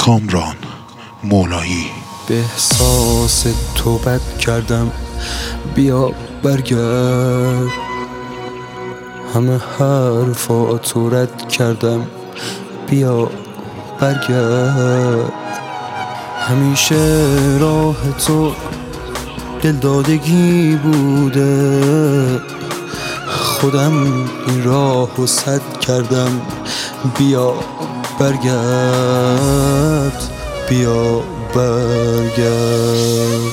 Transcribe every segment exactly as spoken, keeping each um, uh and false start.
کامران مولایی. به احساس تو بد کردم، بیا برگرد. همه حرفاتو رد کردم، بیا برگرد. همیشه راه تو دلدادگی بوده، خودم این راهو سد کردم، بیا برگرد، بیا برگرد.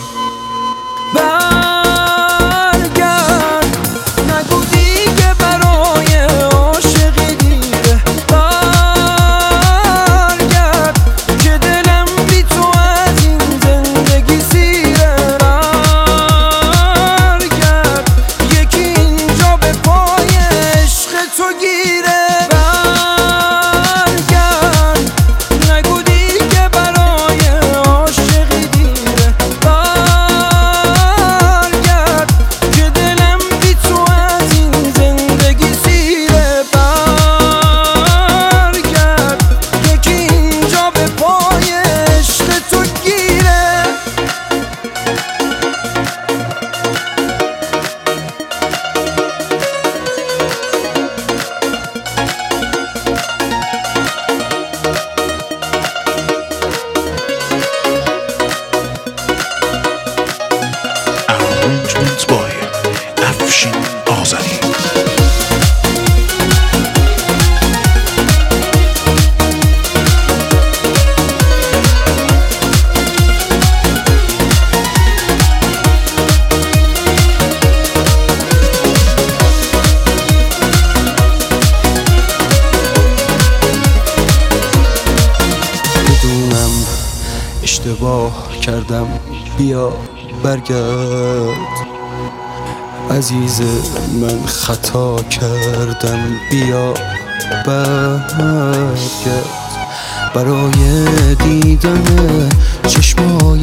برگرد، نگو دیگه برای عاشقی دیره. برگرد که دلم بی تو از این زندگی سیره. برگرد، یکی اینجا به پای عشق تو گیره. Arrangement by افشین آذری. بدونم اشتباه کردم، بیا برگرد. عزیز من خطا کردم، بیا برگرد. برای دیدن چشمای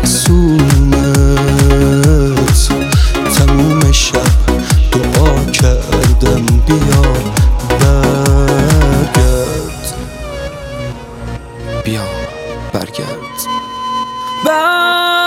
معصومت تموم شب دعا کردم، بیا برگرد، بیا برگرد. برگرد